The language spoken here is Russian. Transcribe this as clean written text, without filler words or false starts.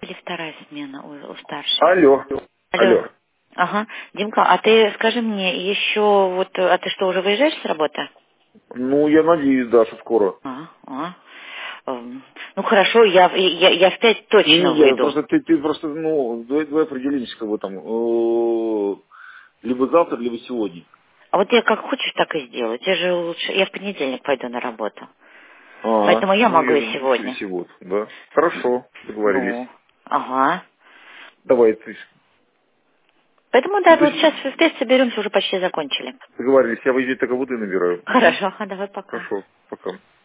Или вторая смена у старшей? Алло. Алло. Алло. Ага. Димка, а ты скажи мне еще вот, а ты что, уже выезжаешь с работы? Ну, я надеюсь, да, что скоро. Ну хорошо, я в 5 точно Не, я выйду. просто, ты просто, ну, давай определимся, как бы там, либо завтра, либо сегодня. А вот я как хочешь, так и сделаю. Тебе же лучше. Я в понедельник пойду на работу. Поэтому я Ну, могу я и думаю, через сегодня. сегодня, да. Хорошо, договорились. Ну, ага. Давай, ты, Поэтому ну, да, то вот сейчас есть, в 5 соберемся, уже почти закончили. договорились, я выезжать только воды набираю. Угу. Хорошо, давай пока. Хорошо, пока.